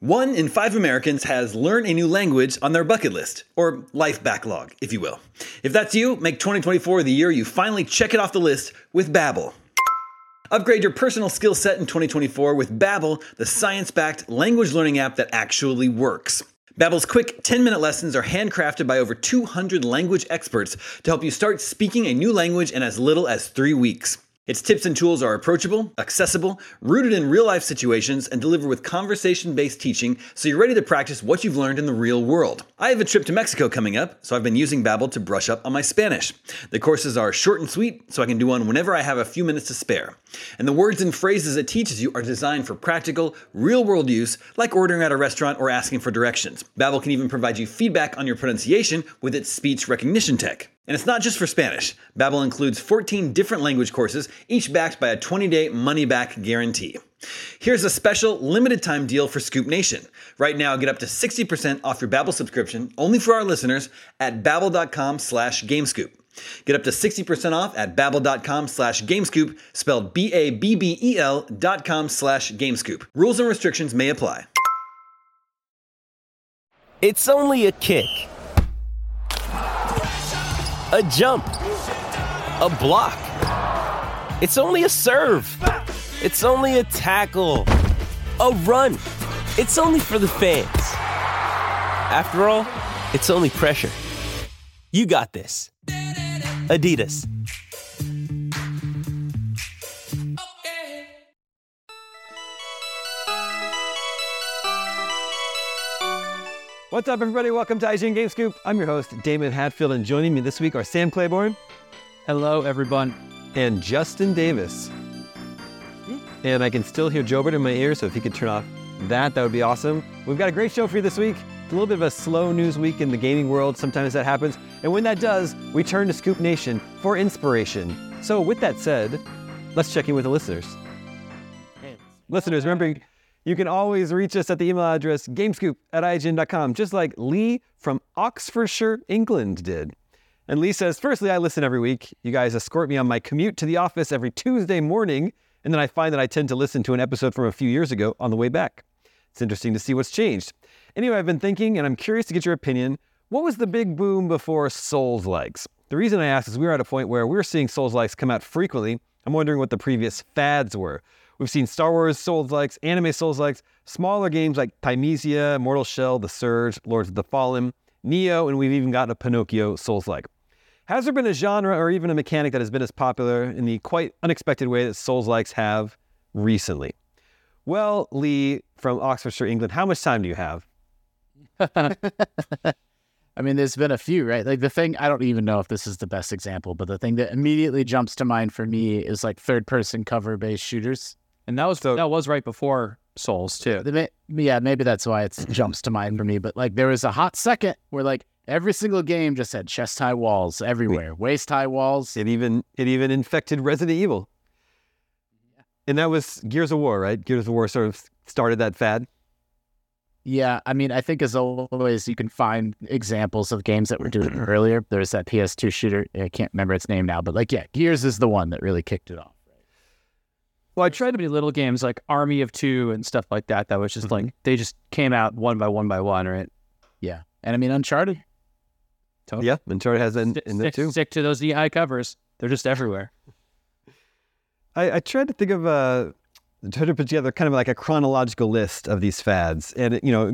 1 in 5 Americans has learn a new language on their bucket list, or life backlog, if you will. If that's you, make 2024 the year you finally check it off the list with Babbel. Upgrade your personal skill set in 2024 with Babbel, the science-backed language learning app that actually works. Babbel's quick 10-minute lessons are handcrafted by over 200 language experts to help you start speaking a new language in as little as 3 weeks. Its tips and tools are approachable, accessible, rooted in real-life situations, and delivered with conversation-based teaching so you're ready to practice what you've learned in the real world. I have a trip to Mexico coming up, so I've been using Babbel to brush up on my Spanish. The courses are short and sweet, so I can do one whenever I have a few minutes to spare. And the words and phrases it teaches you are designed for practical, real-world use, like ordering at a restaurant or asking for directions. Babbel can even provide you feedback on your pronunciation with its speech recognition tech. And it's not just for Spanish. Babbel includes 14 different language courses, each backed by a 20-day money-back guarantee. Here's a special limited-time deal for Scoop Nation. Right now, get up to 60% off your Babbel subscription, only for our listeners, at babbel.com/gamescoop. Get up to 60% off at babbel.com/gamescoop, spelled BABBEL.com/gamescoop. Rules and restrictions may apply. It's only a kick, a jump, a block. It's only a serve. It's only a tackle, a run. It's only for the fans. After all, it's only pressure. You got this. Adidas. What's up, everybody? Welcome to IGN Game Scoop. I'm your host, Damon Hatfield, and joining me this week are Sam Claiborne. Hello, everyone. And Justin Davis. And I can still hear Jobert in my ear, so if you could turn off that would be awesome. We've got a great show for you this week. It's a little bit of a slow news week in the gaming world. Sometimes that happens. And when that does, we turn to Scoop Nation for inspiration. So with that said, let's check in with the listeners. Listeners, remember, you can always reach us at the email address gamescoop@ign.com, just like Lee from Oxfordshire, England did. And Lee says, firstly, I listen every week. You guys escort me on my commute to the office every Tuesday morning, and then I find that I tend to listen to an episode from a few years ago on the way back. It's interesting to see what's changed. Anyway, I've been thinking, and I'm curious to get your opinion, what was the big boom before Souls-likes? The reason I ask is we're at a point where we're seeing Souls-likes come out frequently. I'm wondering what the previous fads were. We've seen Star Wars Souls-likes, anime Souls-likes, smaller games like Thymesia, Mortal Shell, The Surge, Lords of the Fallen, Neo, and we've even gotten a Pinocchio Souls-like. Has there been a genre or even a mechanic that has been as popular in the quite unexpected way that Souls-likes have recently? Well, Lee from Oxfordshire, England, how much time do you have? I mean, there's been a few, right? Like the thing, I don't even know if this is the best example, but the thing that immediately jumps to mind for me is like third-person cover-based shooters. And that was right before Souls, too. Yeah, maybe that's why it jumps to mind for me. But like there was a hot second where like every single game just had chest-high walls everywhere, waist-high walls. It even infected Resident Evil. And that was Gears of War, right? Gears of War sort of started that fad. Yeah, I mean, I think as always, you can find examples of games that were doing it earlier. There's that PS2 shooter. I can't remember its name now, but like, yeah, Gears is the one that really kicked it off. Well, I tried to be little games like Army of Two and stuff like that. That was just like, they just came out one by one, right? Yeah. And I mean, Uncharted. Totally. Yeah, Uncharted has in there too. Stick to those knee-high covers. They're just everywhere. I tried to think of tried to put together kind of like a chronological list of these fads, and video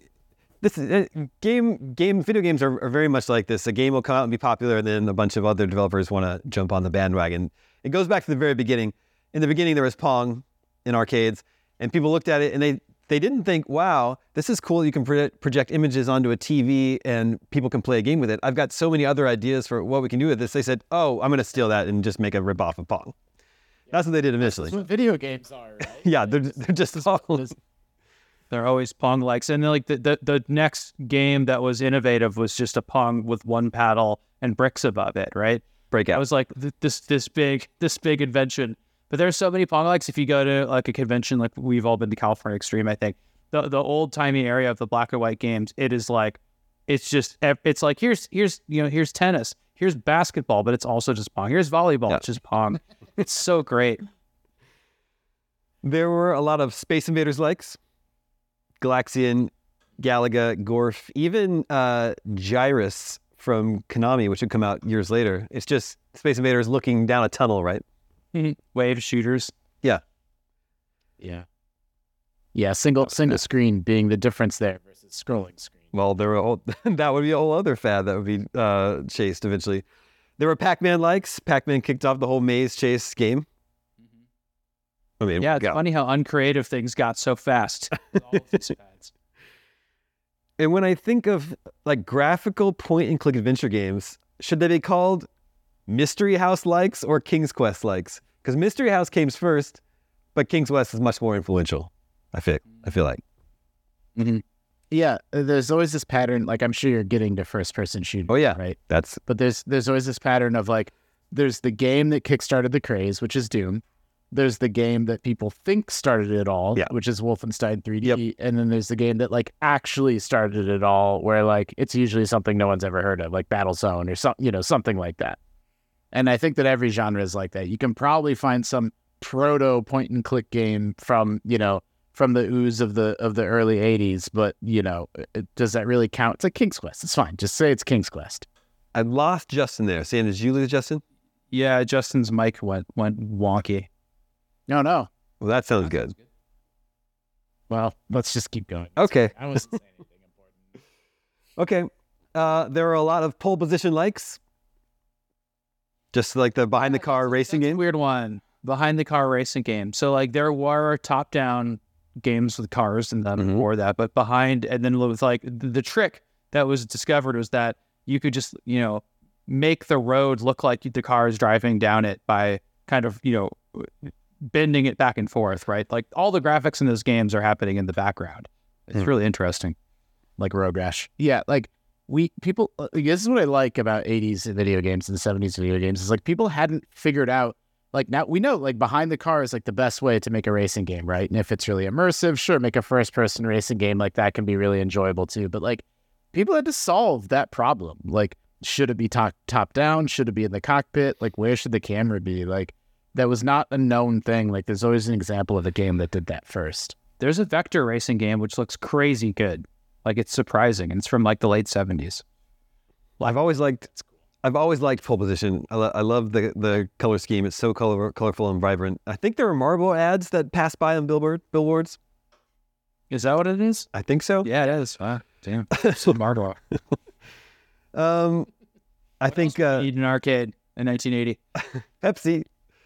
games are very much like this. A game will come out and be popular, and then a bunch of other developers want to jump on the bandwagon. It goes back to the very beginning. In the beginning, there was Pong in arcades, and people looked at it and they didn't think, wow, this is cool. You can project images onto a TV and people can play a game with it. I've got so many other ideas for what we can do with this. They said, oh, I'm going to steal that and just make a ripoff of Pong. That's what they did initially. That's what video games are, right? Yeah, they're just all... They're always Pong-likes. And then, like the next game that was innovative was just a Pong with one paddle and bricks above it, right? Breakout. It was like this big invention. But there's so many Pong-likes. If you go to like a convention, like we've all been to California Extreme, I think the old-timey area of the black and white games, it's like here's tennis, here's basketball, but it's also just Pong. Here's volleyball, It's just Pong. It's so great. There were a lot of Space Invaders likes. Galaxian, Galaga, Gorf, even Gyrus from Konami, which would come out years later. It's just Space Invaders looking down a tunnel, right? Wave shooters. Yeah. Single screen being the difference there versus scrolling screen. Well, that would be a whole other fad that would be chased eventually. There were Pac-Man likes. Pac-Man kicked off the whole maze chase game. I mean, Yeah, it's funny how uncreative things got so fast. with all of these fads. And when I think of like graphical point-and-click adventure games, should they be called Mystery House likes or King's Quest likes? Because Mystery House came first, but King's Quest is much more influential. I feel like. Mm-hmm. Yeah, there's always this pattern. Like I'm sure you're getting to first-person shooting. Oh yeah, right. But there's always this pattern of like, there's the game that kickstarted the craze, which is Doom. There's the game that people think started it all, which is Wolfenstein 3D. Yep. And then there's the game that like actually started it all, where like it's usually something no one's ever heard of, like Battlezone or something like that. And I think that every genre is like that. You can probably find some proto point and click game from the ooze of the early 80s, but does that really count? It's like King's Quest. It's fine. Just say it's King's Quest. I lost Justin there. Sam, did you lose Justin? Yeah, Justin's mic went wonky. No. Well, that sounds good. Well, let's just keep going. Okay. I wasn't saying anything important. Okay. There are a lot of pole position likes. Just like the behind the car racing game. Weird one. Behind the car racing game. So like there were top down games with cars and them before that, but behind, and then with like the trick that was discovered was that you could just, make the road look like the car is driving down it by kind of, bending it back and forth, right? Like all the graphics in those games are happening in the background. It's really interesting. Like Road Rash. Yeah, like this is what I like about 80s video games and 70s video games is like people hadn't figured out, like now we know like behind the car is like the best way to make a racing game, right? And if it's really immersive, sure, make a first person racing game like that can be really enjoyable too. But like people had to solve that problem. Like, should it be top down? Should it be in the cockpit? Like, where should the camera be? Like, that was not a known thing. Like, there's always an example of a game that did that first. There's a vector racing game which looks crazy good. Like, it's surprising, and it's from like the late 70s. Well, I've always liked pole position. I love the color scheme. It's so colorful and vibrant. I think there were Marlboro ads that passed by on billboards. Is that what it is? I think so. Yeah, it is. Damn. So Marlboro. I think Eden Arcade in 1980. Pepsi.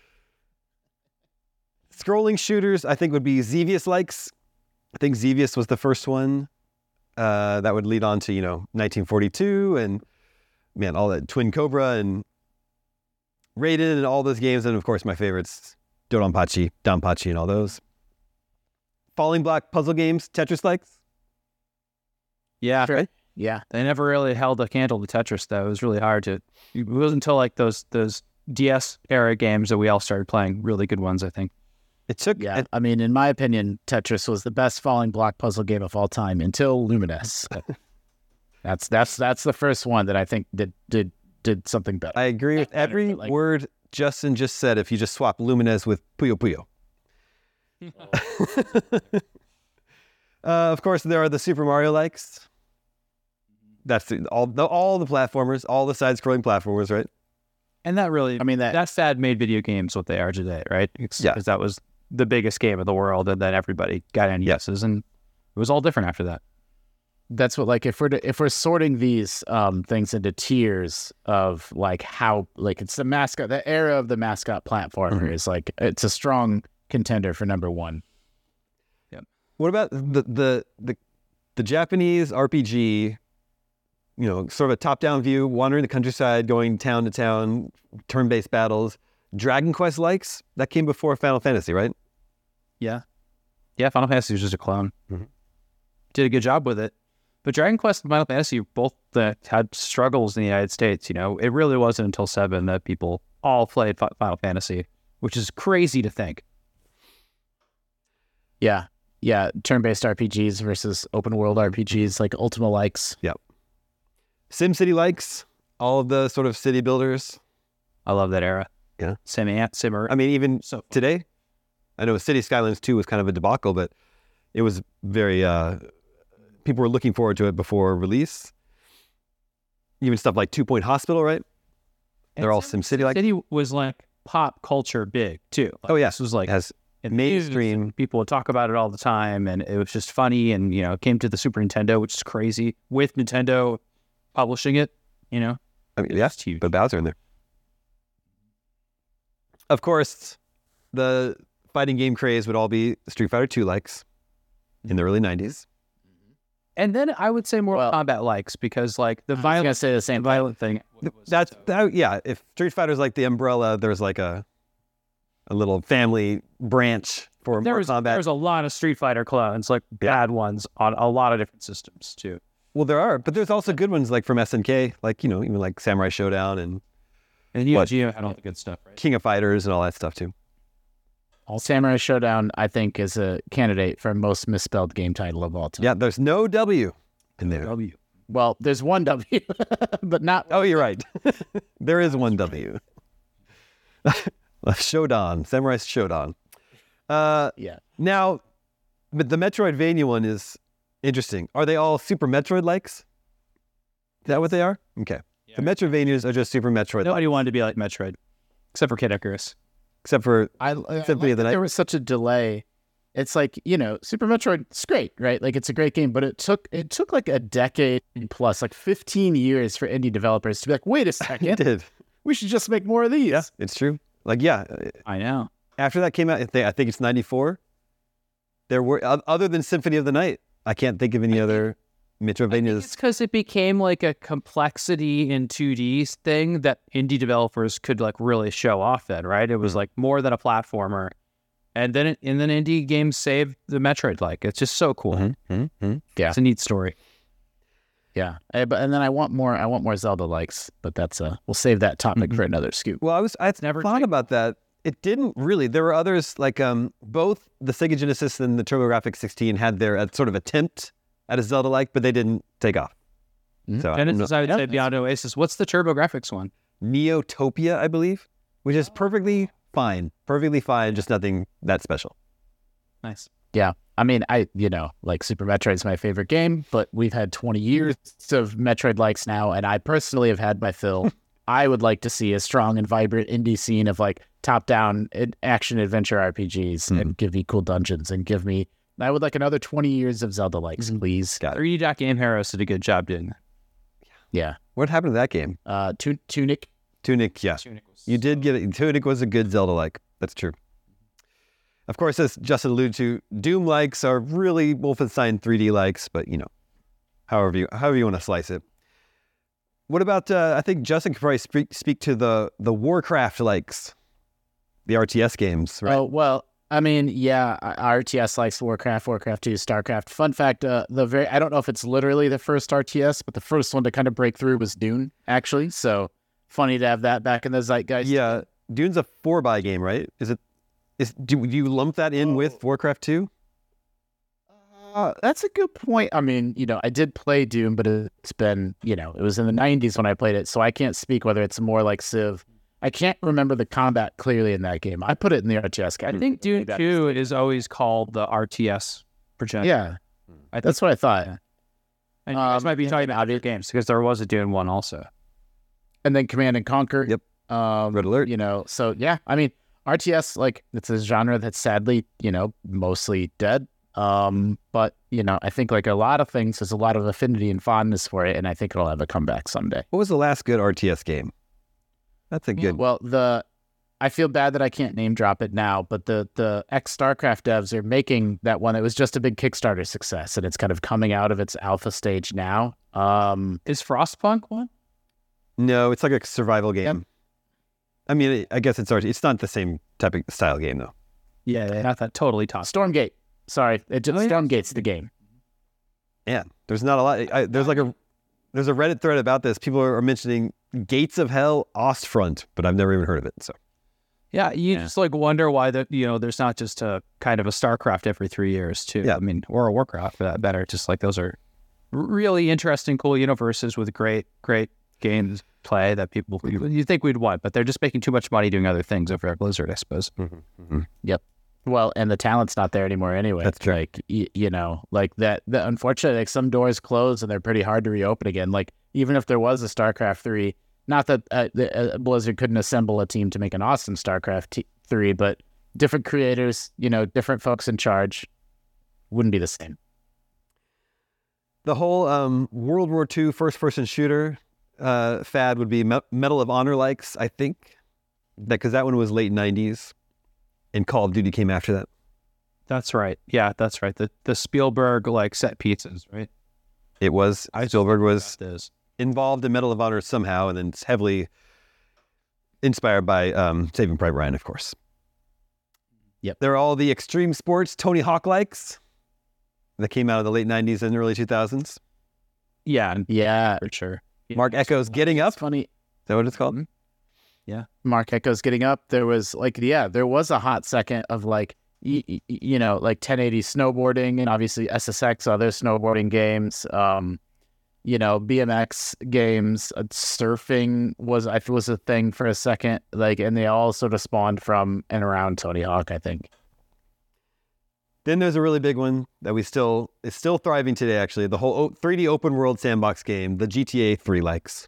Scrolling shooters, I think, would be Xevious likes. I think Xevious was the first one. That would lead on to 1942 and all that Twin Cobra and Raiden and all those games, and of course my favorites, Donpachi, and all those. Falling block puzzle games, Tetris likes. Yeah, sure. Yeah. They never really held a candle to Tetris though. It was really hard to. It wasn't until like those DS era games that we all started playing really good ones, I think. It took. Yeah, I mean, in my opinion, Tetris was the best falling block puzzle game of all time until Lumines. That's the first one that I think did something better. I agree with every word Justin just said. If you just swap Lumines with Puyo Puyo. Of course, there are the Super Mario likes. That's all the platformers, all the side-scrolling platformers, right? And that really, that fad made video games what they are today, right? Because that was the biggest game of the world, and then everybody got NESs, and it was all different after that. That's what, like, if we're sorting these things into tiers of like how, like, it's the mascot, the era of the mascot platformer is like, it's a strong contender for number one. Yep. What about the Japanese RPG? Sort of a top-down view, wandering the countryside, going town to town, turn-based battles. Dragon Quest likes, that came before Final Fantasy, right? Yeah. Yeah, Final Fantasy was just a clone. Did a good job with it. But Dragon Quest and Final Fantasy both had struggles in the United States. It really wasn't until 7 that people all played Final Fantasy, which is crazy to think. Yeah. Yeah, turn-based RPGs versus open-world RPGs, like Ultima likes. Yep. SimCity likes, all of the sort of city builders. I love that era. Yeah. Simmer. I mean, even today, I know City Skylines 2 was kind of a debacle, but it was very people were looking forward to it before release. Even stuff like 2 Point Hospital, right? They're all SimCity like. City was like pop culture big too. Like, Oh yeah, this was like has in the news, mainstream. and people would talk about it all the time, and it was just funny. And it came to the Super Nintendo, which is crazy, with Nintendo publishing it. I mean, It's yeah, huge. but Bowser in there. Of course, the fighting game craze would all be Street Fighter 2 likes in the early 90s. And then I would say Mortal Well- Kombat likes, because like the I was gonna violent, say the same. violent thing. Yeah, if Street Fighter's like the umbrella, there's like a little family branch for There Mortal was Kombat. a lot of Street Fighter clones, like bad ones on a lot of different systems too. Well, there are, but there's also good ones like from SNK, like, even like Samurai Showdown and And What? Geo had all the good stuff, right? King of Fighters and all that stuff too. Samurai Showdown, I think, is a candidate for most misspelled game title of all time. Yeah, there's no W in there. W. Well, there's one W, but not. Oh, you're right. There is one W. Shodan, Samurai Shodan. Yeah. Now, but the Metroidvania one is interesting. Are they all Super Metroid likes? Is that what they are? Okay. The Metroidvanias are just Super Metroid, Nobody wanted to be like Metroid, except for Kid Icarus. except for I Symphony of the that Night. there was such a delay. It's like, Super Metroid, it's great, right? Like, it's a great game, but it took like a decade plus, like 15 years for indie developers to be like, wait a it second, did. we should just make more of these. Yeah, it's true. Like, yeah, I know. after that came out, I think it's 94. There were, other than Symphony of the Night, I can't think of any other Metroidvanias. It's because it became like a complexity in 2D thing that indie developers could like really show off. Then, right? It was like more than a platformer, and then indie games saved the Metroid. Like, it's just so cool. Mm-hmm. It's a neat story. Yeah. And then I want more Zelda likes, but that's we'll save that topic for another scoop. Well, I never thought about that. It didn't really. There were others like both the Sega Genesis and the TurboGrafx 16 had their sort of attempt at a Zelda-like, but they didn't take off. So Genesis, I would say Beyond Oasis. What's the TurboGrafx one? Neotopia, I believe, which is perfectly fine, just nothing that special. Nice. Yeah. I mean, like Super Metroid's my favorite game, but we've had 20 years of Metroid likes now, and I personally have had my fill. I would like to see a strong and vibrant indie scene of like top-down action adventure RPGs and give me cool dungeons and I would like another 20 years of Zelda likes, please. Got it. 3D Game Heroes did a good job doing that. Yeah. What happened to that game? Tunic. Tunic, yeah. You did get it. Tunic was a good Zelda-like. That's true. Of course, as Justin alluded to, Doom likes are really Wolfenstein 3D likes, but however you want to slice it. What about? I think Justin could probably speak to the Warcraft likes, the RTS games, right? Oh well, I mean, yeah, RTS likes Warcraft 2, StarCraft. Fun fact: I don't know if it's literally the first RTS, but the first one to kind of break through was Dune, actually. So funny to have that back in the zeitgeist. Yeah, Dune's a 4x game, right? Do you lump that in with Warcraft 2? That's a good point. I mean, I did play Doom, but it's been, it was in the 90s when I played it, so I can't speak whether it's more like Civ. I can't remember the combat clearly in that game. I put it in the RTS category. I think Dune 2 is always called the RTS project. Yeah, that's what I thought. And you guys might be talking about other games, because there was a Dune 1 also. And then Command and Conquer. Yep. Red Alert. So yeah, I mean, RTS, like, it's a genre that's sadly, mostly dead. But I think like a lot of things, there's a lot of affinity and fondness for it, and I think it'll have a comeback someday. What was the last good RTS game? That's a good. Well, I feel bad that I can't name drop it now, but the ex-StarCraft devs are making that one. It was just a big Kickstarter success, and it's kind of coming out of its alpha stage now. Is Frostpunk one? No, it's like a survival game. Yep. I mean, I guess it's not the same type of style game though. Yeah, not that totally top. Stormgate. Sorry, Stormgate's the game. Yeah, there's not a lot. There's a Reddit thread about this. People are mentioning Gates of Hell, Ostfront, but I've never even heard of it. So yeah, just like wonder why there's not just a kind of a StarCraft every 3 years too. Yeah. I mean, or a Warcraft for that matter. Just like those are really interesting, cool universes with great games play that people you think we'd want, but they're just making too much money doing other things over at Blizzard, I suppose. Mm-hmm. Yep. Well, and the talent's not there anymore anyway. That's true. Like, you know, like that unfortunately, like some doors close and they're pretty hard to reopen again. Like, even if there was a StarCraft 3, not that Blizzard couldn't assemble a team to make an awesome StarCraft 3, but different creators, you know, different folks in charge, wouldn't be the same. The whole World War II first-person shooter fad would be Medal of Honor likes, I think, because that one was late 90s, and Call of Duty came after that. That's right. Yeah, that's right. The Spielberg like set pieces, right? It was. Spielberg was involved in Medal of Honor somehow, and then it's heavily inspired by Saving Private Ryan, of course. Yep. There are all the extreme sports Tony Hawk likes that came out of the late 90s and early 2000s. Yeah, for sure. Yeah, Mark Echo's Getting Up. It's funny. Is that what it's called? Yeah. Mark Echo's Getting Up. There was there was a hot second of like, you know, like 1080 snowboarding and obviously SSX, other snowboarding games, you know, BMX games, surfing was a thing for a second, like, and they all sort of spawned from and around Tony Hawk, I think. Then there's a really big one that is still thriving today, actually. The whole 3D open world sandbox game, the GTA 3 likes.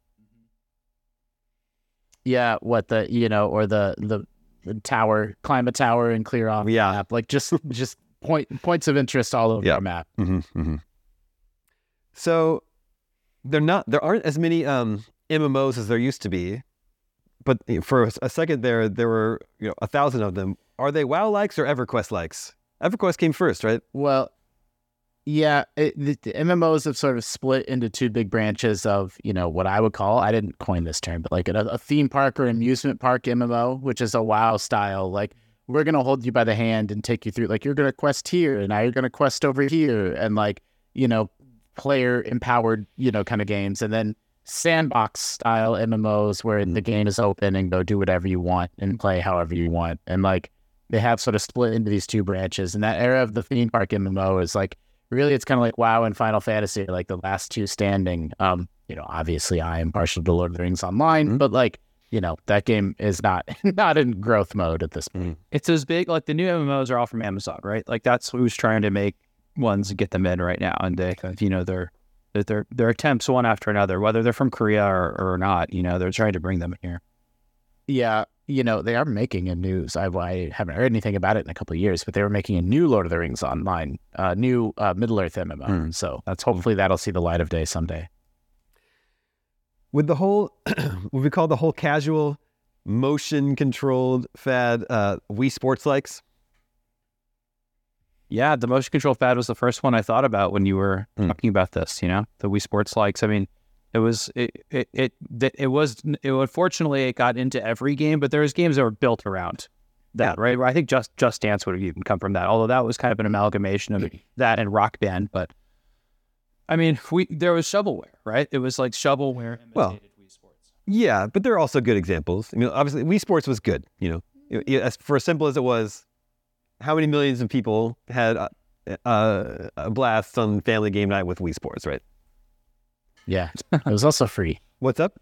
Yeah, or the tower, climb a tower and clear off the map. Like just points of interest all over the map. Mm-hmm, mm-hmm. So there aren't as many MMOs as there used to be, but for a second there were 1,000 of them. Are they WoW likes or EverQuest likes? EverQuest came first, right? Well, yeah, the MMOs have sort of split into two big branches of, you know, what I would call, I didn't coin this term, but like a theme park or amusement park MMO, which is a WoW style. Like, we're going to hold you by the hand and take you through, like, you're going to quest here and now you're going to quest over here, and like, you know, player empowered, you know, kind of games. And then sandbox style MMOs where the game is open and go do whatever you want and play however you want. And like, they have sort of split into these two branches. And that era of the theme park MMO is like, really, it's kind of like WoW and Final Fantasy, like the last two standing. You know, obviously I am partial to Lord of the Rings Online, but like, you know, that game is not in growth mode at this point. It's as big, like the new MMOs are all from Amazon, right? Like that's who's trying to make ones and get them in right now. And they, you know, their attempts one after another, whether they're from Korea or not, you know, they're trying to bring them in here. Yeah. You know, they are making a new, I haven't heard anything about it in a couple of years, but they were making a new Lord of the Rings Online, new Middle-earth MMO. So that's hopefully that'll see the light of day someday. With the whole, what we call the whole casual motion-controlled fad, Wii Sports likes? Yeah, the motion control fad was the first one I thought about when you were talking about this, you know, the Wii Sports likes. I mean, it unfortunately it got into every game, but there was games that were built around that, right? I think Just Dance would have even come from that, although that was kind of an amalgamation of that and Rock Band. But I mean, there was shovelware, right? It was like shovelware imitated Wii Sports. Yeah, but there are also good examples. I mean, obviously Wii Sports was good, you know, as for as simple as it was. How many millions of people had a blast on family game night with Wii Sports, right? Yeah, it was also free. What's up?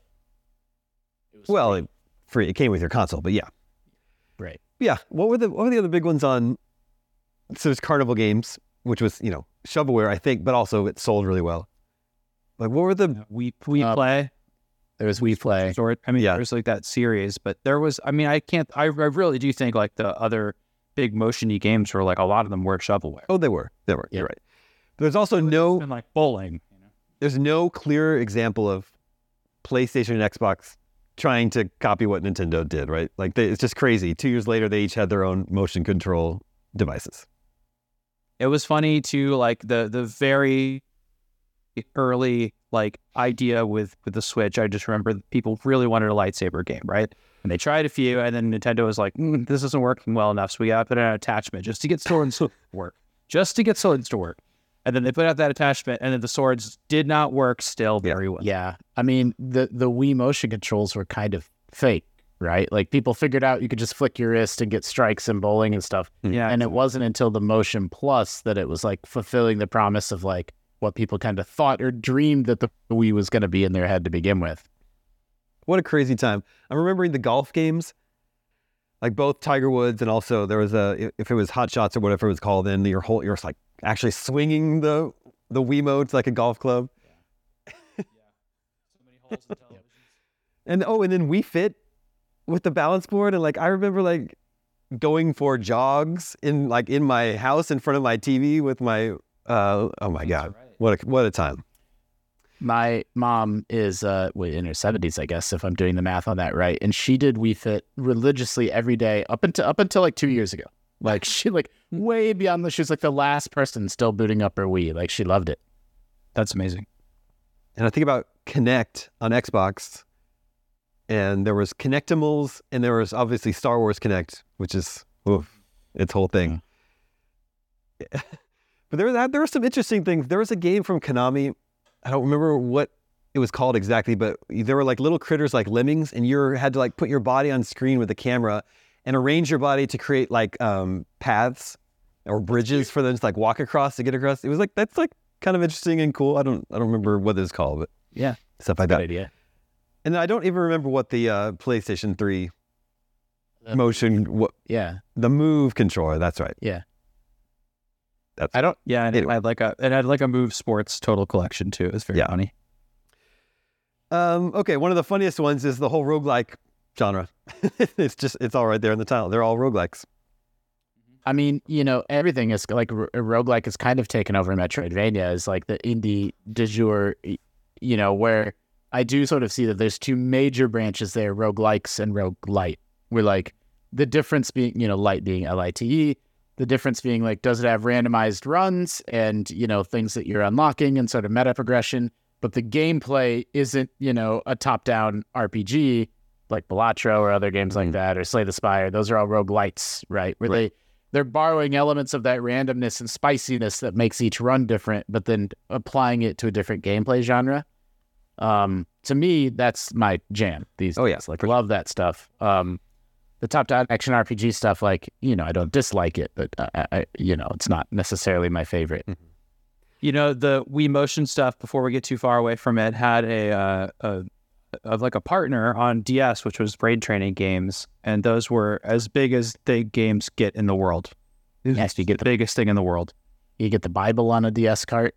Free. It came with your console, but yeah. Right. Yeah. What were the other big ones on? So there's Carnival Games, which was, you know, shovelware, I think, but also it sold really well. Like, what were the Wii Play? There was Wii Play. There's like that series, but there was. I mean, I really do think like the other big motion-y games were like a lot of them were shovelware. Oh, they were. Yeah. You're right. There's also like bowling. There's no clear example of PlayStation and Xbox trying to copy what Nintendo did, right? Like, it's just crazy. 2 years later, they each had their own motion control devices. It was funny too, like the very early like idea with the Switch. I just remember people really wanted a lightsaber game, right? And they tried a few, and then Nintendo was like, "This isn't working well enough, so we got to put in an attachment just to get swords to work, And then they put out that attachment, and then the swords did not work still very well. Yeah. I mean, the Wii motion controls were kind of fake, right? Like, people figured out you could just flick your wrist and get strikes and bowling and stuff. Yeah. And it wasn't until the Motion Plus that it was, like, fulfilling the promise of, like, what people kind of thought or dreamed that the Wii was going to be in their head to begin with. What a crazy time. I'm remembering the golf games. like both Tiger Woods and also there was if it was Hot Shots or whatever it was called, then you're like actually swinging the Wiimotes like a golf club. So many holes in television. And then Wii Fit with the balance board, and like I remember like going for jogs in my house in front of my TV with my oh my God, right. what a time. My mom is in her 70s, I guess, if I'm doing the math on that right, and she did Wii Fit religiously every day up until like 2 years ago. Like she way beyond she was like the last person still booting up her Wii. Like she loved it. That's amazing. And I think about Kinect on Xbox, and there was Kinectimals, and there was obviously Star Wars Kinect, which is its whole thing. Yeah. But there were some interesting things. There was a game from Konami. I don't remember what it was called exactly, but there were like little critters like lemmings, and you had to like put your body on screen with the camera and arrange your body to create like paths or bridges for them to like walk across to get across. It was like that's like kind of interesting and cool. I don't remember what it's called, but yeah, stuff like that. Good idea. And I don't even remember what the PlayStation 3 the Move controller. That's right. Yeah. And it had like a Move Sports Total Collection too. It was very funny. Okay, one of the funniest ones is the whole roguelike genre. It's all right there in the title. They're all roguelikes. I mean, everything is like roguelike is kind of taken over Metroidvania as like the indie du jour, where I do sort of see that there's two major branches there, roguelikes and roguelite. Where like the difference being, light being LITE, the difference being like, does it have randomized runs and, things that you're unlocking and sort of meta progression, but the gameplay isn't, a top-down RPG like Balatro or other games like that, or Slay the Spire. Those are all roguelites, right? Where they're borrowing elements of that randomness and spiciness that makes each run different, but then applying it to a different gameplay genre. To me, that's my jam these days. Like, love that stuff. The top-down action RPG stuff, like, I don't dislike it, but I it's not necessarily my favorite. The Wii Motion stuff, before we get too far away from it, had a partner on DS, which was Brain Training Games, and those were as big as the games get in the world. Yes, you get the biggest thing in the world. You get the Bible on a DS cart.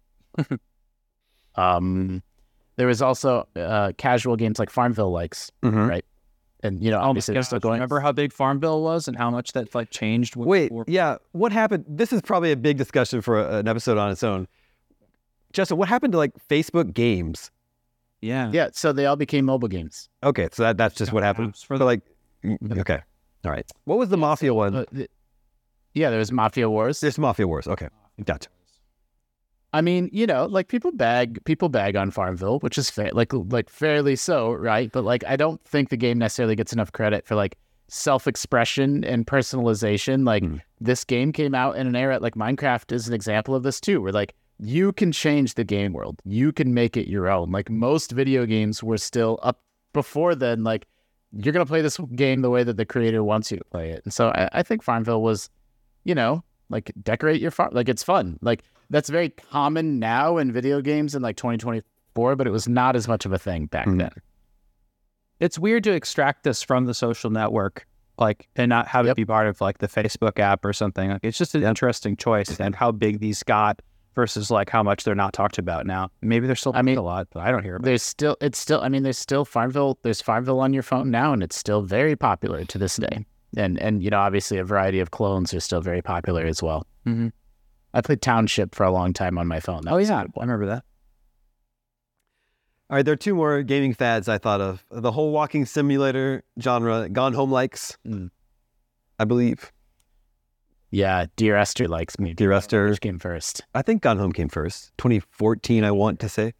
There was also casual games like Farmville likes, right? And obviously they're still going. Remember how big Farmville was and how much that like changed? What happened? This is probably a big discussion for an episode on its own. Justin, what happened to like Facebook games? Yeah. So they all became mobile games. Okay, so that's just what happened. Okay, all right. What was the Mafia one? There was Mafia Wars. There's Mafia Wars. Okay, gotcha. I mean, like people bag on Farmville, which is like fairly so, right? But like I don't think the game necessarily gets enough credit for like self-expression and personalization. Like this game came out in an era, like Minecraft is an example of this too, where like you can change the game world, you can make it your own. Like most video games were still up before then. Like you're gonna play this game the way that the creator wants you to play it, and so I think Farmville was, like decorate your farm, like it's fun, like. That's very common now in video games in like 2024, but it was not as much of a thing back then. It's weird to extract this from the social network, like, and not have it be part of like the Facebook app or something. Like, it's just an interesting choice and how big these got versus like how much they're not talked about now. Maybe they're still a lot, but I don't hear about it. There's still Farmville. There's Farmville on your phone now, and it's still very popular to this day. And obviously a variety of clones are still very popular as well. Mm-hmm. I played Township for a long time on my phone. I remember that. All right, there are two more gaming fads I thought of. The whole walking simulator genre, Gone Home likes, I believe. Yeah, Dear Esther likes me. Dear Esther. Which came first? I think Gone Home came first. 2014, I want to say.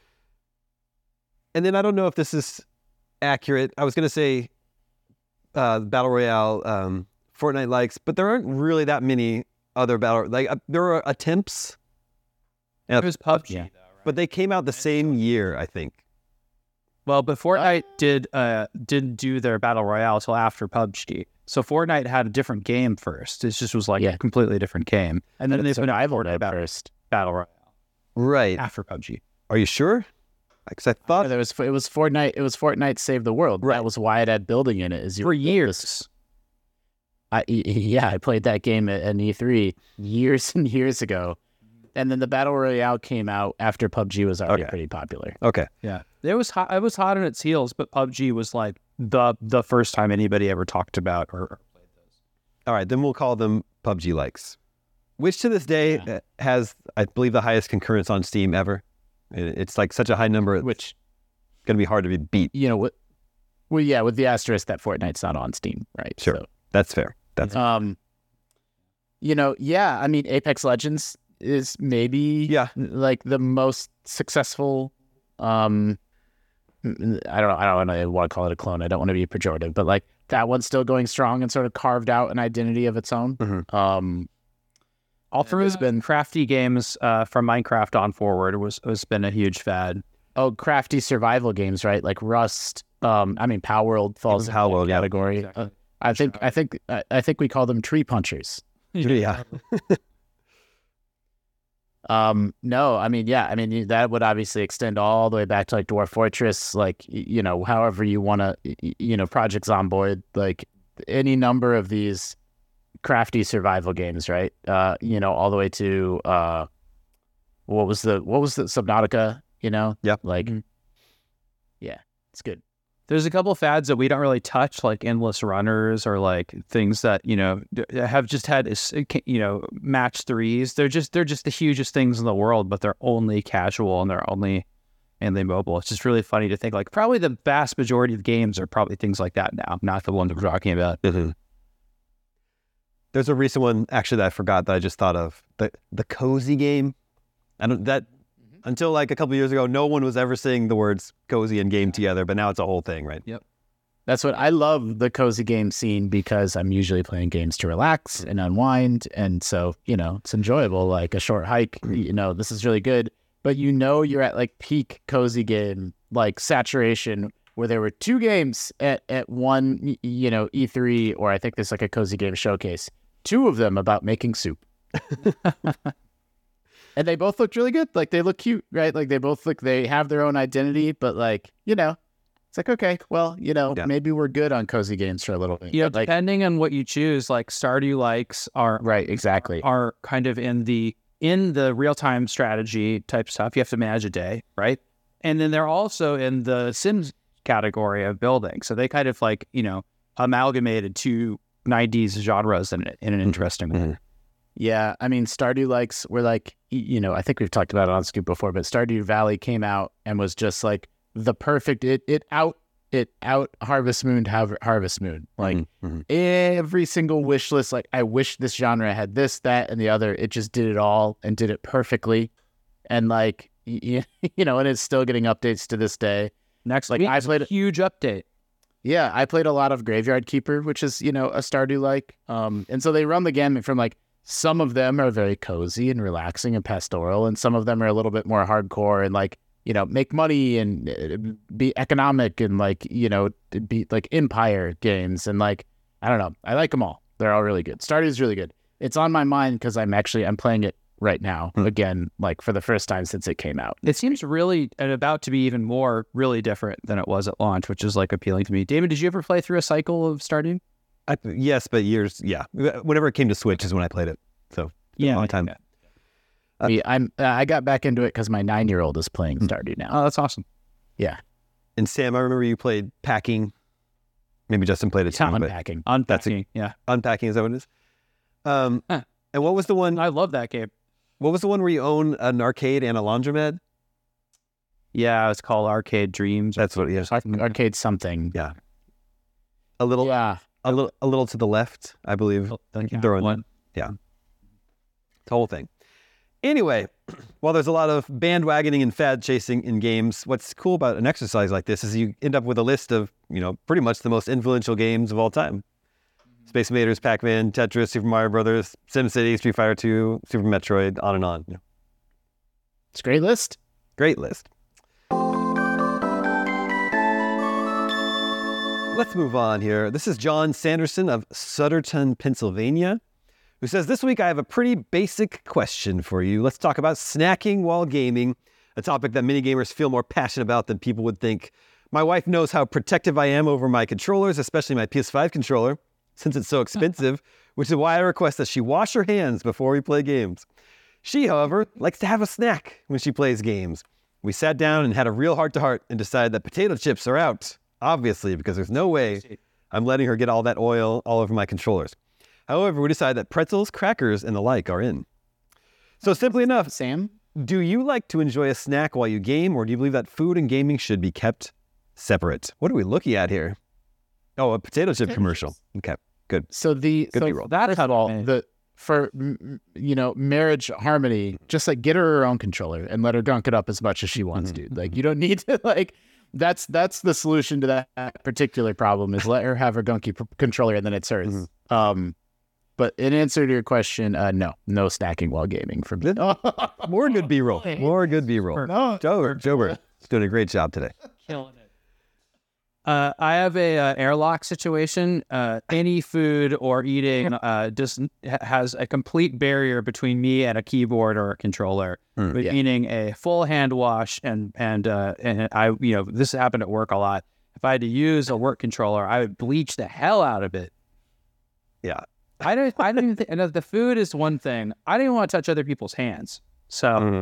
And then I don't know if this is accurate. I was going to say Battle Royale, Fortnite likes, but there aren't really that many other there were attempts. There's PUBG, though, right? But they came out the same year, I think. Well, but Fortnite didn't do their Battle Royale until after PUBG. So Fortnite had a different game first. It just was like a completely different game. And then they put out Fortnite first Battle Royale. Right. After PUBG. Are you sure? Because I thought it was Fortnite. It was Fortnite Save the World. Right. That was why it had building in it. For years. I played that game at an E3 years and years ago. And then the Battle Royale came out after PUBG was already pretty popular. Okay. Yeah. It was hot on its heels, but PUBG was like the first time anybody ever talked about or played those. All right, then we'll call them PUBG likes, which to this day has, I believe, the highest concurrence on Steam ever. It's like such a high number, which going to be hard to be beat. You know what? Well, yeah, with the asterisk that Fortnite's not on Steam, right? Sure, so, that's fair. That's you know, I mean, Apex Legends is maybe like the most successful. I don't want to call it a clone. I don't want to be pejorative, but like that one's still going strong and sort of carved out an identity of its own. Mm-hmm. All through has been crafty games from Minecraft on forward has been a huge fad. Oh, crafty survival games, right? Like Rust. I mean, Power World falls in that category. Exactly. I think we call them tree punchers. Yeah. No, I mean, that would obviously extend all the way back to like Dwarf Fortress, like, you know, however you want to, you know, Project Zomboid, like any number of these crafty survival games, right? You know, all the way to, what was the Subnautica, you know? Yeah. Like, yeah, it's good. There's a couple of fads that we don't really touch, like endless runners or like things that, you know, have just had, you know, match threes. They're just the hugest things in the world, but they're only casual and they're only mobile. It's just really funny to think like probably the vast majority of games are probably things like that now, not the one that we're talking about. Mm-hmm. There's a recent one actually that I forgot that I just thought of, the cozy game. Until like a couple of years ago, no one was ever saying the words cozy and game together, but now it's a whole thing, right? Yep. That's what I love, the cozy game scene, because I'm usually playing games to relax and unwind. And so, you know, it's enjoyable, like a short hike, you know, this is really good. But you know, you're at like peak cozy game, like saturation, where there were two games at one, you know, E3, or I think there's like a cozy game showcase, two of them about making soup. And they both looked really good. Like, they look cute, right? Like, they have their own identity, but like, you know, it's like, okay, well, you know, maybe we're good on cozy games for a little bit. Yeah, like, depending on what you choose, like Stardew likes are are kind of in the real-time strategy type stuff. You have to manage a day, right? And then they're also in the Sims category of building. So they kind of like, you know, amalgamated two 90s genres in an interesting way. Yeah, I mean, Stardew likes were like, you know, I think we've talked about it on Scoop before, but Stardew Valley came out and was just like the perfect, it out Harvest Moon Harvest Moon. Like every single wish list, like I wish this genre had this, that, and the other. It just did it all and did it perfectly. And like, you know, and it's still getting updates to this day. Next like week, I played a huge update. Yeah, I played a lot of Graveyard Keeper, which is, you know, a Stardew like. And so they run the gamut from like, some of them are very cozy and relaxing and pastoral, and some of them are a little bit more hardcore and like, you know, make money and be economic and like, you know, be like empire games. And like, I don't know, I like them all. They're all really good. Stardew is really good. It's on my mind because I'm playing it right now again, like for the first time since it came out. It seems really and about to be even more really different than it was at launch, which is like appealing to me. Damon, did you ever play through a cycle of Stardew? Yes, but years. Yeah, whenever it came to Switch is when I played it. So yeah, a long time. I got back into it because my 9-year-old is playing Stardew now. Oh, that's awesome. Yeah. And Sam, I remember you played Packing. Maybe Justin played it too. Unpacking. Yeah. Unpacking, is that what it is? And what was the one? I love that game. What was the one where you own an arcade and a laundromat? Yeah, it's called Arcade Dreams. That's what it is. Arcade something. Yeah. A little to the left, I believe. One. Yeah. The whole thing. Anyway, while there's a lot of bandwagoning and fad chasing in games, what's cool about an exercise like this is you end up with a list of, you know, pretty much the most influential games of all time. Space Invaders, Pac-Man, Tetris, Super Mario Brothers, SimCity, Street Fighter 2, Super Metroid, on and on. It's a great list. Great list. Let's move on here. This is John Sanderson of Sutterton, Pennsylvania, who says, this week I have a pretty basic question for you. Let's talk about snacking while gaming, a topic that many gamers feel more passionate about than people would think. My wife knows how protective I am over my controllers, especially my PS5 controller. since it's so expensive, which is why I request that she wash her hands before we play games. She, however, likes to have a snack when she plays games. We sat down and had a real heart-to-heart and decided that potato chips are out, obviously, because there's no way I'm letting her get all that oil all over my controllers. However, we decided that pretzels, crackers, and the like are in. So simply enough, Sam? do you like to enjoy a snack while you game, or do you believe that food and gaming should be kept separate? What are we looking at here? Oh, a potato chip commercial. Okay, good. So That cut all marriage harmony, just like get her own controller and let her gunk it up as much as she wants, dude. Like you don't need to that's the solution to that particular problem is let her have her gunky controller and then it's hers. But in answer to your question, no snacking while gaming for me. More good B-roll. More good B-roll. No. Jober is doing a great job today. Killing it. I have a airlock situation. Any food or eating just has a complete barrier between me and a keyboard or a controller. Meaning a full hand wash and I this happened at work a lot. If I had to use a work controller, I would bleach the hell out of it. Yeah. I don't even think. And the food is one thing. I don't even want to touch other people's hands. So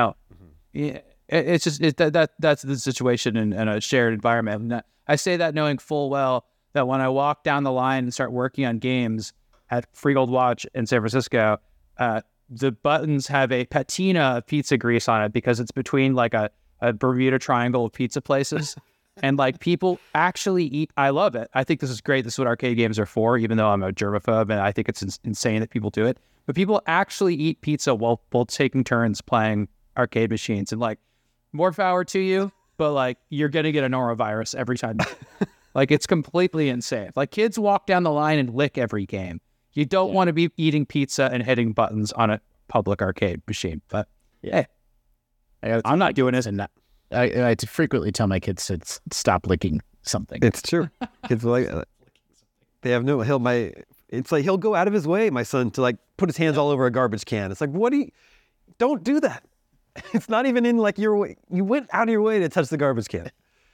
it's just that's the situation in a shared environment. And I say that knowing full well that when I walk down the line and start working on games at Free Gold Watch in San Francisco, the buttons have a patina of pizza grease on it because it's between like a Bermuda Triangle of pizza places. And like people actually eat. I love it. I think this is great. This is what arcade games are for, even though I'm a germaphobe and I think it's insane that people do it. But people actually eat pizza while taking turns playing arcade machines. And like, more power to you, but like you're going to get a norovirus every time. Like it's completely insane. Like kids walk down the line and lick every game. You don't want to be eating pizza and hitting buttons on a public arcade machine. But hey, I'm not doing this. And I frequently tell my kids to stop licking something. It's true. Kids are like they have no. It's like he'll go out of his way, my son, to like put his hands all over a garbage can. It's like, don't do that. It's not even in like your way. You went out of your way to touch the garbage can.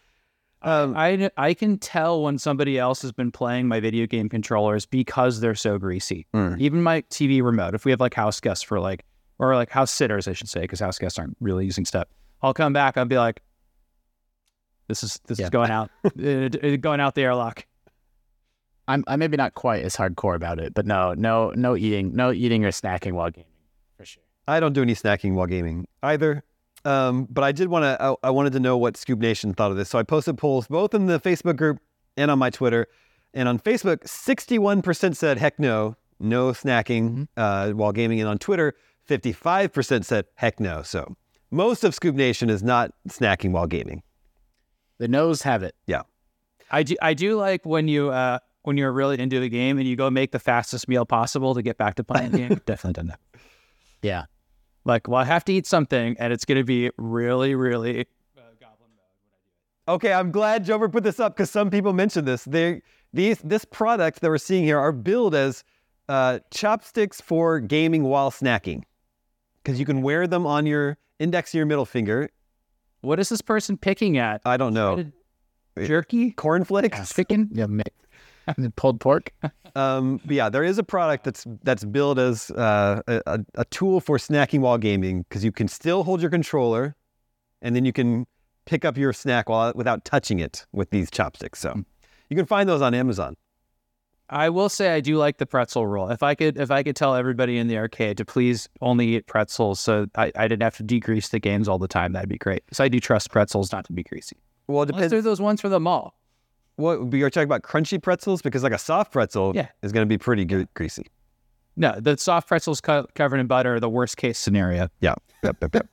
I can tell when somebody else has been playing my video game controllers because they're so greasy. Even my TV remote. If we have like house guests or house sitters, I should say, because house guests aren't really using stuff. I'll come back. I'll be like, "This is going out, going out the airlock." I'm maybe not quite as hardcore about it, but no eating or snacking while gaming for sure. I don't do any snacking while gaming either. But I wanted to know what Scoop Nation thought of this, so I posted polls both in the Facebook group and on my Twitter. And on Facebook, 61% said heck no snacking while gaming, and on Twitter, 55% said heck no. So most of Scoop Nation is not snacking while gaming. The no's have it. Yeah. I do like when you're really into the game and you go make the fastest meal possible to get back to playing the game. Definitely done that. Yeah. Like, well, I have to eat something and it's going to be really, really goblin mode when I do it. Okay, I'm glad Jover put this up because some people mentioned this. This product that we're seeing here are billed as chopsticks for gaming while snacking, because you can wear them on your index of your middle finger. What is this person picking at? I don't know. Jerky? Cornflakes? Chicken? Yeah, pulled pork. But yeah, there is a product that's billed as a tool for snacking while gaming, because you can still hold your controller, and then you can pick up your snack without touching it with these chopsticks. So you can find those on Amazon. I will say I do like the pretzel rule. If I could tell everybody in the arcade to please only eat pretzels, so I didn't have to degrease the games all the time, that'd be great. So I do trust pretzels not to be greasy. Well, it depends. Unless they're those ones for the mall. What you're talking about, crunchy pretzels? Because like a soft pretzel is going to be pretty greasy. No, the soft pretzels covered in butter are the worst case scenario. Yeah. Yep.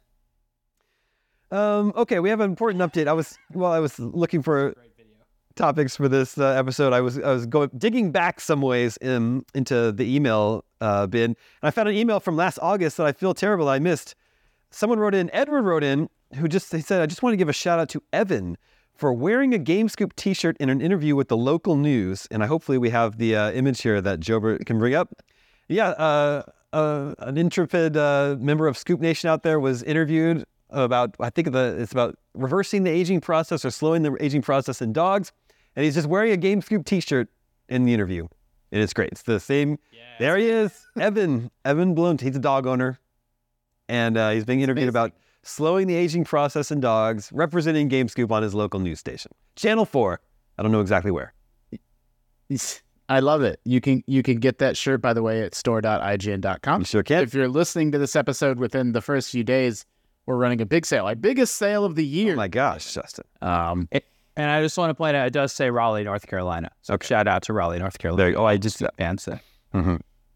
Okay, we have an important update. I was looking for topics for this episode. I was digging back some ways into the email bin, and I found an email from last August that I feel terrible I missed. Edward wrote in, he said, I just want to give a shout out to Evan for wearing a GameScoop t-shirt in an interview with the local news. And hopefully we have the image here that Jobert can bring up. Yeah, an intrepid member of Scoop Nation out there was interviewed about, it's about reversing the aging process or slowing the aging process in dogs. And he's just wearing a GameScoop t-shirt in the interview. And it's great. It's the same. Yes. There he is, Evan Blunt. He's a dog owner. And he's being interviewed about slowing the aging process in dogs, representing GameScoop on his local news station. Channel 4. I don't know exactly where. I love it. You can get that shirt, by the way, at store.ign.com. You sure can. If you're listening to this episode within the first few days, we're running a big sale, our biggest sale of the year. Oh my gosh, Justin. And I just want to point out, it does say Raleigh, North Carolina. So shout out to Raleigh, North Carolina. I just fancy. Mm-hmm.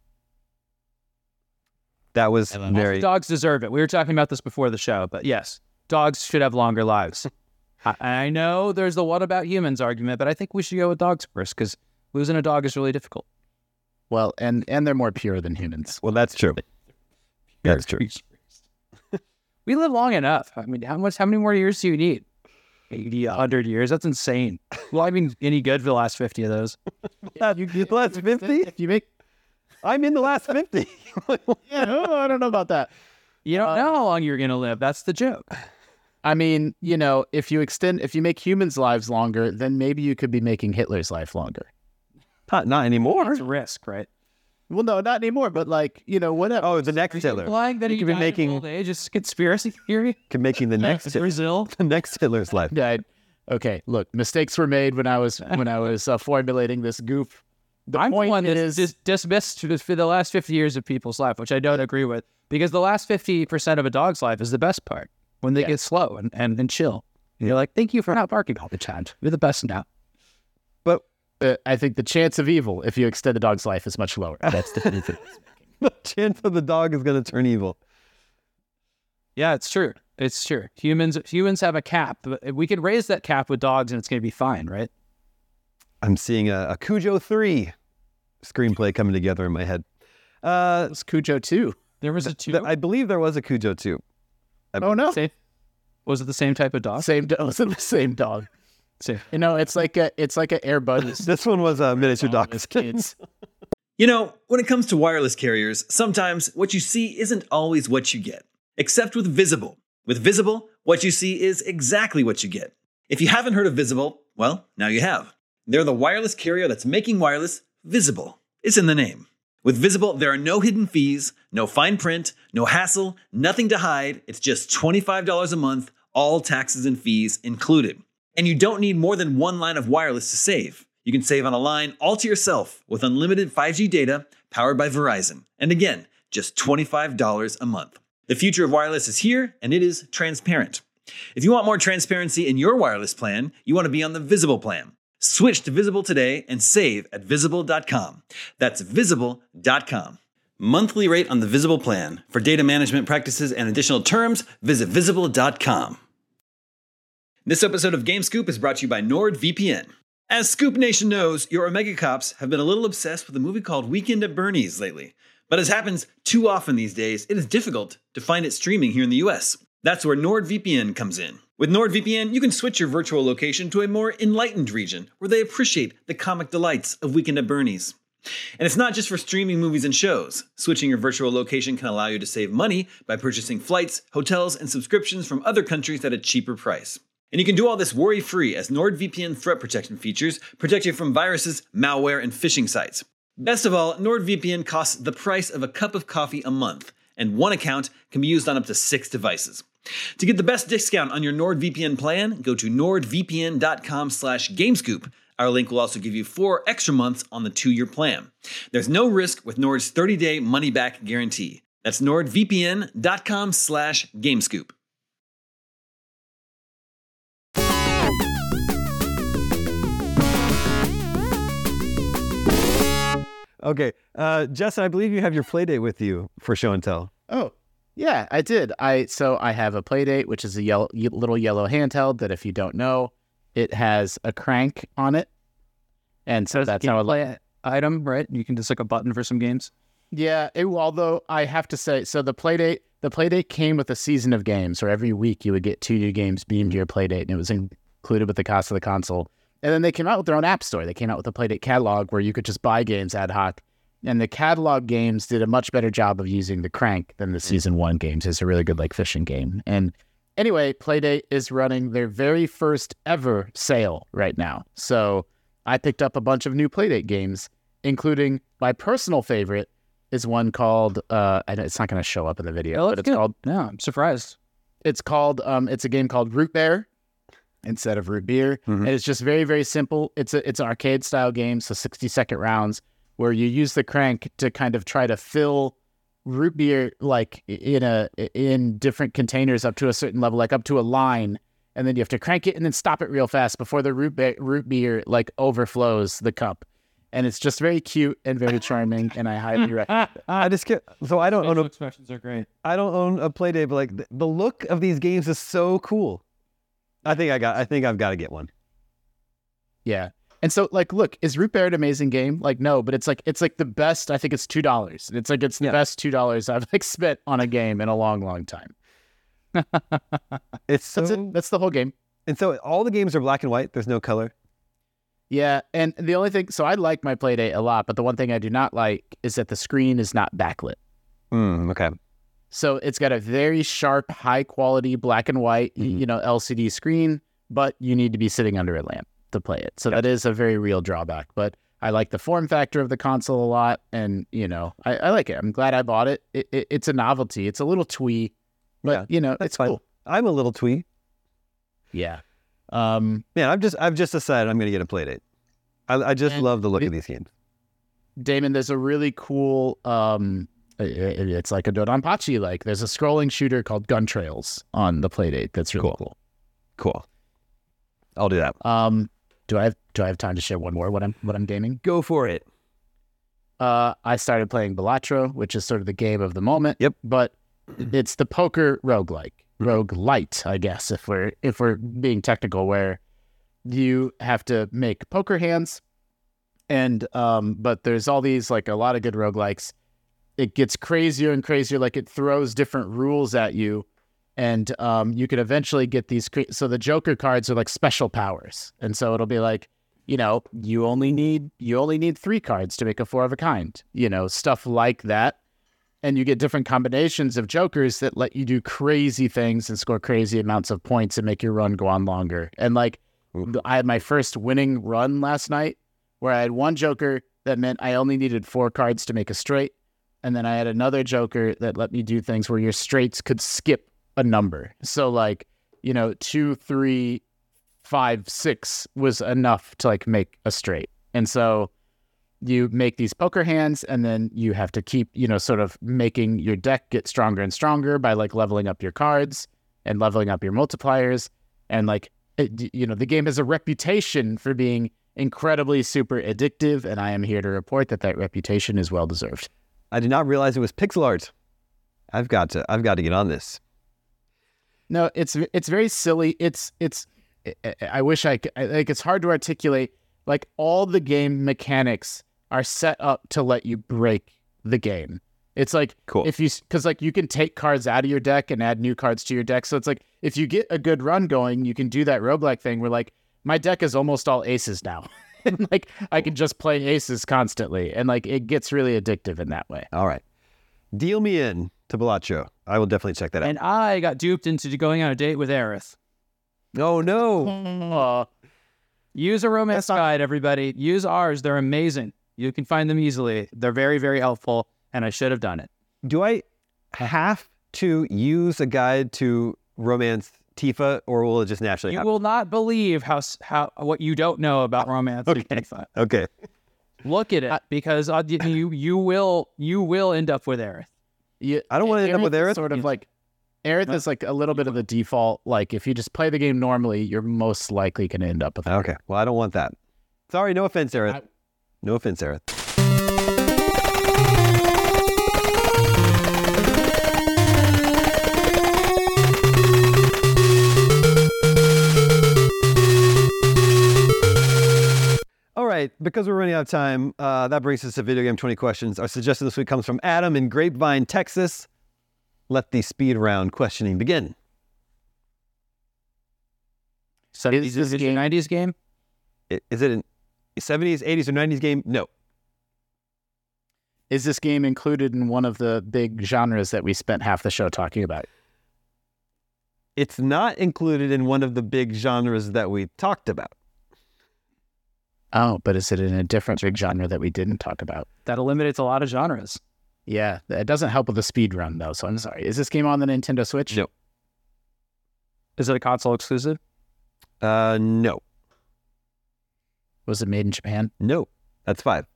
That was very. Dogs deserve it. We were talking about this before the show, but yes, dogs should have longer lives. I know there's the what about humans argument, but I think we should go with dogs first because losing a dog is really difficult. Well, and they're more pure than humans. Well, that's true. That's true. We live long enough. I mean, how many more years do you need? 80, 100 years? That's insane. Well, I mean, any good for the last 50 of those? The last 50? If you make... I'm in the last 50. Yeah, I don't know about that. You don't know how long you're going to live. That's the joke. I mean, if you make humans' lives longer, then maybe you could be making Hitler's life longer. Not anymore. It's a risk, right? Well, no, not anymore, but whatever. Oh, the next Hitler. Implying that he could be making old age is conspiracy theory. Could making the next Brazil, the next Hitler's life. Yeah. Okay. Look, mistakes were made when I was formulating this goof. I'm the one that is dismissed for the last 50 years of people's life, which I don't agree with, because the last 50% of a dog's life is the best part when they get slow and chill. You're like, thank you for not barking all the time. You're the best now. But I think the chance of evil, if you extend the dog's life, is much lower. That's the thing. The chance of the dog is going to turn evil. Yeah, it's true. It's true. Humans have a cap. We could raise that cap with dogs, and it's going to be fine, right? I'm seeing a Cujo 3 screenplay coming together in my head. It's Cujo 2. There was a 2? I believe there was a Cujo 2. Oh, no. Was it the same type of dog? Was it the same dog? Same. It's like a Air Buds. This one was a miniature dog. Kids. When it comes to wireless carriers, sometimes what you see isn't always what you get. Except with Visible. With Visible, what you see is exactly what you get. If you haven't heard of Visible, well, now you have. They're the wireless carrier that's making wireless visible. It's in the name. With Visible, there are no hidden fees, no fine print, no hassle, nothing to hide. It's just $25 a month, all taxes and fees included. And you don't need more than one line of wireless to save. You can save on a line all to yourself with unlimited 5G data powered by Verizon. And again, just $25 a month. The future of wireless is here, and it is transparent. If you want more transparency in your wireless plan, you want to be on the Visible plan. Switch to Visible today and save at Visible.com. That's Visible.com. Monthly rate on the Visible plan. For data management practices and additional terms, visit Visible.com. This episode of GameScoop is brought to you by NordVPN. As Scoop Nation knows, your Omega Cops have been a little obsessed with a movie called Weekend at Bernie's lately. But as happens too often these days, it is difficult to find it streaming here in the US. That's where NordVPN comes in. With NordVPN, you can switch your virtual location to a more enlightened region where they appreciate the comic delights of Weekend at Bernie's. And it's not just for streaming movies and shows. Switching your virtual location can allow you to save money by purchasing flights, hotels, and subscriptions from other countries at a cheaper price. And you can do all this worry-free as NordVPN threat protection features protect you from viruses, malware, and phishing sites. Best of all, NordVPN costs the price of a cup of coffee a month, and one account can be used on up to 6 devices. To get the best discount on your NordVPN plan, go to nordvpn.com/gamescoop. Our link will also give you 4 extra months on the 2-year plan. There's no risk with Nord's 30-day money-back guarantee. That's nordvpn.com/gamescoop. Okay, Justin, I believe you have your Playdate with you for show and tell. Oh, yeah, I did. So I have a Playdate, which is a little yellow handheld that, if you don't know, it has a crank on it, and so that's how play item, right? You can just like a button for some games. Yeah, although I have to say, so the Playdate came with a season of games, or every week you would get 2 new games beamed to your Playdate, and it was included with the cost of the console. And then they came out with their own app store. They came out with a Playdate catalog where you could just buy games ad hoc. And the catalog games did a much better job of using the crank than the Season 1 games. It's a really good fishing game. And anyway, Playdate is running their very first ever sale right now. So I picked up a bunch of new Playdate games, including my personal favorite is one called, it's not going to show up in the video, but it's called... No, I'm surprised. It's called, it's a game called Root Bear instead of Root Beer. And it's just very, very simple. It's an arcade style game, so 60-second rounds where you use the crank to kind of try to fill root beer like in different containers up to a certain level, like up to a line, and then you have to crank it and then stop it real fast before the root beer like overflows the cup. And it's just very cute and very charming, and I highly recommend it. I just can't, so I don't own expressions are great. I don't own a Playdate, but like the look of these games is so cool. I think I've got to get one. Yeah. And so, like, look, is Root Bear an amazing game? Like, no, but it's like the best. I think it's $2. It's the best $2 I've like spent on a game in a long, long time. That's the whole game. And so all the games are black and white. There's no color. Yeah, and the only thing, so I like my Playdate a lot, but the one thing I do not like is that the screen is not backlit. Okay. So it's got a very sharp, high quality black and white, LCD screen, but you need to be sitting under a lamp to play it. So that is a very real drawback, but I like the form factor of the console a lot, and, I like it. I'm glad I bought it. It's a novelty. It's a little twee, but, it's fine. cool. I'm a little twee. Yeah. Man, I've just decided I'm going to get a Playdate. I just love the look of these games. Damon, there's a really cool, it's like a Dodonpachi, like there's a scrolling shooter called Gun Trails on the Playdate. That's really cool. Cool. I'll do that. Do I have time to share one more what I'm gaming? Go for it. I started playing Balatro, which is sort of the game of the moment. Yep. But it's the poker roguelite, I guess, if we're being technical, where you have to make poker hands, and but there's all these, like, a lot of good roguelikes. It gets crazier and crazier, like it throws different rules at you, and you can eventually get these. So the Joker cards are like special powers, and so it'll be like, you only need 3 cards to make a 4 of a kind, stuff like that. And you get different combinations of Jokers that let you do crazy things and score crazy amounts of points and make your run go on longer. And like, I had my first winning run last night where I had one Joker that meant I only needed 4 cards to make a straight. And then I had another Joker that let me do things where your straights could skip a number. So like, 2, 3, 5, 6 was enough to like make a straight. And so you make these poker hands, and then you have to keep, sort of making your deck get stronger and stronger by like leveling up your cards and leveling up your multipliers. And like, the game has a reputation for being incredibly super addictive, and I am here to report that reputation is well deserved. I did not realize it was pixel art. I've got to get on this. No, it's very silly. I wish I could, like, it's hard to articulate. Like, all the game mechanics are set up to let you break the game. It's like, cool. Because like you can take cards out of your deck and add new cards to your deck. So it's like, if you get a good run going, you can do that roguelike thing where like, my deck is almost all aces now. And like, I can just play aces constantly. And like, it gets really addictive in that way. All right. Deal me in to Balatro. I will definitely check that out. And I got duped into going on a date with Aerith. Oh, no. Use a romance guide, everybody. Use ours. They're amazing. You can find them easily. They're very, very helpful, and I should have done it. Do I have to use a guide to romance Tifa, or will it just naturally happen? You will not believe how what you don't know about romance Tifa. Okay. Look at it, because you will end up with Aerith. I don't want to end up with Aerith. Sort of like, Aerith is like a little bit of the default. Like, if you just play the game normally, you're most likely going to end up with Aerith. Okay. Well, I don't want that. Sorry, no offense, Aerith. No offense, Aerith. All right, because we're running out of time, that brings us to Video Game 20 Questions. Our suggestion this week comes from Adam in Grapevine, Texas. Let the speed round questioning begin. So is this a 90s game? Is it a 70s, 80s, or 90s game? No. Is this game included in one of the big genres that we spent half the show talking about? It's not included in one of the big genres that we talked about. Oh, but is it in a different big genre that we didn't talk about? That eliminates a lot of genres. Yeah, it doesn't help with the speed run though. So I'm sorry. Is this game on the Nintendo Switch? No. Is it a console exclusive? No. Was it made in Japan? No. That's 5.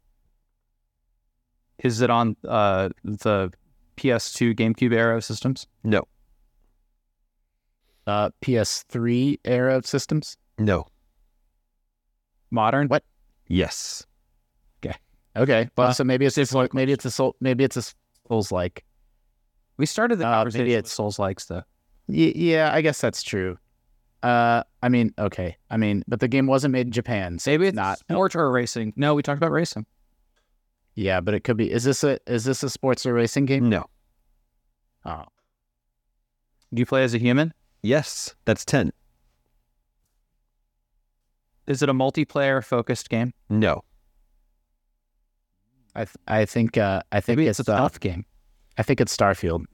Is it on the PS2 GameCube era of systems? No. PS3 era of systems? No. Modern? What? Yes. Okay. Well, so maybe it's a Souls like. We started the conversation maybe with Souls-likes, though. Yeah, I guess that's true. But the game wasn't made in Japan. So Maybe it's not sport or racing. No, we talked about racing. Yeah, but it could be. Is this a sports or racing game? No. Oh, Do you play as a human? Yes. That's 10. Is it a multiplayer-focused game? No. I think Maybe it's a stealth game. I think it's Starfield.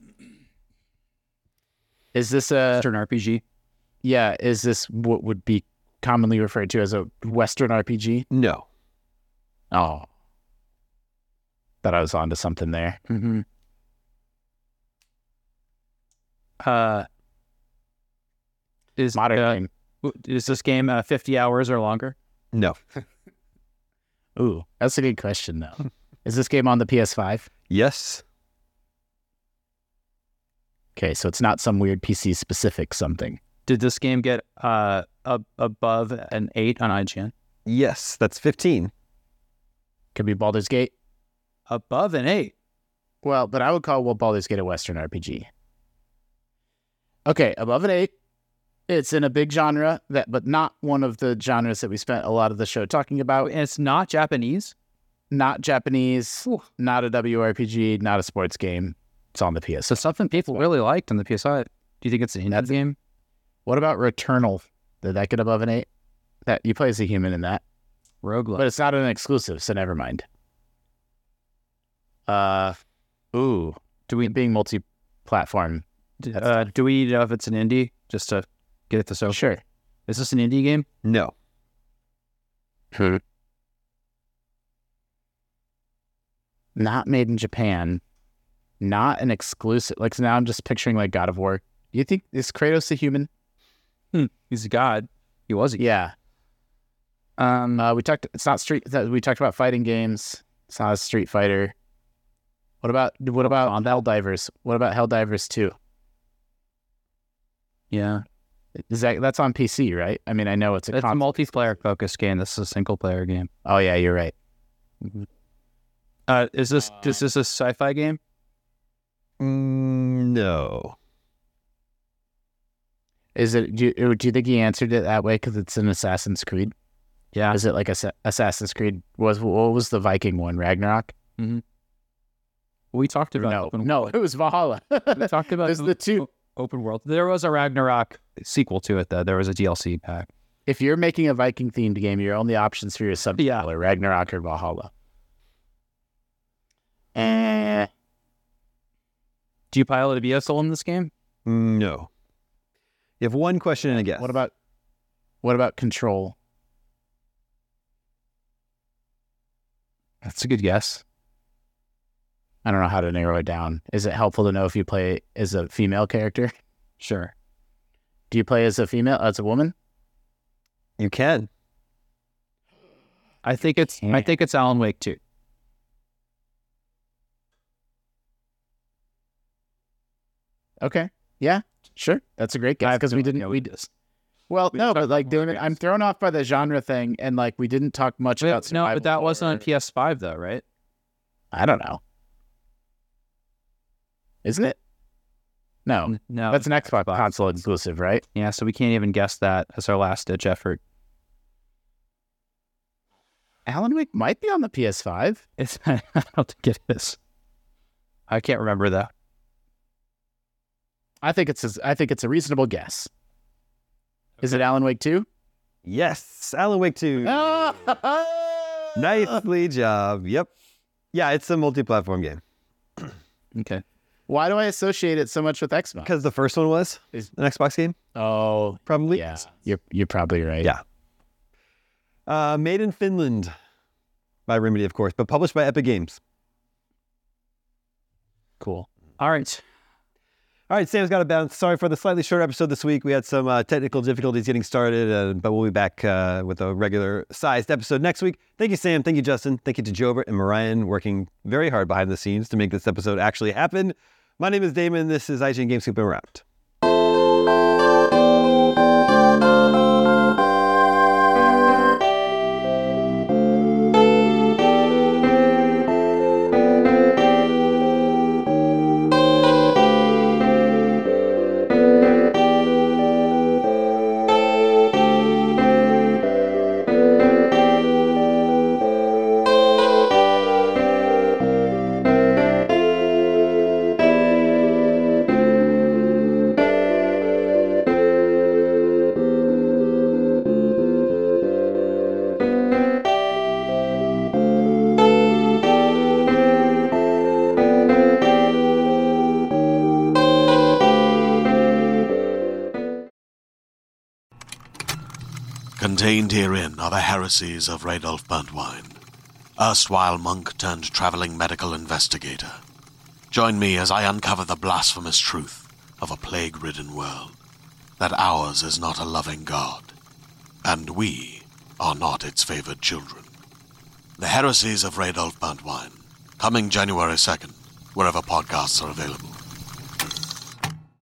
Is this a Western RPG? Yeah, is this what would be commonly referred to as a Western RPG? No. Oh. Thought I was onto something there. Mm-hmm. Modern game. Is this game 50 hours or longer? No. Ooh, that's a good question, though. Is this game on the PS5? Yes. Okay, so it's not some weird PC-specific something. Did this game get above an 8 on IGN? Yes. That's 15. Could be Baldur's Gate. Above an 8? Well, but I would call Baldur's Gate a Western RPG. Okay, above an 8. It's in a big genre, but not one of the genres that we spent a lot of the show talking about. And it's not Japanese? Not Japanese, not a WRPG, not a sports game. It's on the PS. So something people really liked on the PS5. Do you think it's an indie game? What about Returnal? Did that get above an 8? That you play as a human in that. Roguelike. But it's not an exclusive, so never mind. Do we being multi-platform? Do we know if it's an indie? Just to get it to social. Sure. Is this an indie game? No. Not made in Japan. Not an exclusive. Like, so now I'm just picturing like God of War. You think is Kratos a human? He's a god. He was a Yeah. We talked. It's not street. We talked about fighting games. It's not a Street Fighter. What about Helldivers? What about Helldivers 2? Yeah. That's on PC, right? I mean, I know it's a multiplayer focused game. This is a single player game. Oh yeah, you're right. Is this a sci-fi game? No. Is it? Do you think he answered it that way because it's an Assassin's Creed? Yeah. Is it like Assassin's Creed? What was the Viking one? Ragnarok? Mm-hmm. We talked about no, it was Valhalla. We talked about the two open world. There was a Ragnarok sequel to it, though. There was a DLC pack. If you're making a Viking themed game, your only options for your subtitle are Ragnarok or Valhalla. Do you pilot a vehicle in this game? No. You have one question and a guess. What about Control? That's a good guess. I don't know how to narrow it down. Is it helpful to know if you play as a female character? Sure. Do you play as a woman? You can. I think it's Alan Wake 2. Okay. Yeah. Sure. That's a great guess because but like doing it, I'm thrown off by the genre thing, and like we didn't talk much about survival. No, but that wasn't on PS5 though, right? I don't know. Isn't it? No, that's an Xbox console exclusive, right? Yeah, so we can't even guess that as our last ditch effort. Alan Wake might be on the PS5. I don't think it is. I can't remember that. I think it's a reasonable guess. Is it Alan Wake 2? Yes, Alan Wake 2. Nicely job. Yep. Yeah, it's a multi-platform game. Okay. Why do I associate it so much with Xbox? Because the first one was an Xbox game. Oh, Probably. Yeah, you're probably right. Yeah. Made in Finland by Remedy, of course, but published by Epic Games. Cool. All right. All right, Sam's got to bounce. Sorry for the slightly short episode this week. We had some technical difficulties getting started, but we'll be back with a regular-sized episode next week. Thank you, Sam. Thank you, Justin. Thank you to Jobert and Marian, working very hard behind the scenes to make this episode actually happen. My name is Damon. This is IGN Game Scoop and Wrapped. Contained herein are the heresies of Radolf Burntwine, erstwhile monk turned traveling medical investigator. Join me as I uncover the blasphemous truth of a plague-ridden world, that ours is not a loving God, and we are not its favored children. The heresies of Radolf Burntwine, coming January 2nd, wherever podcasts are available.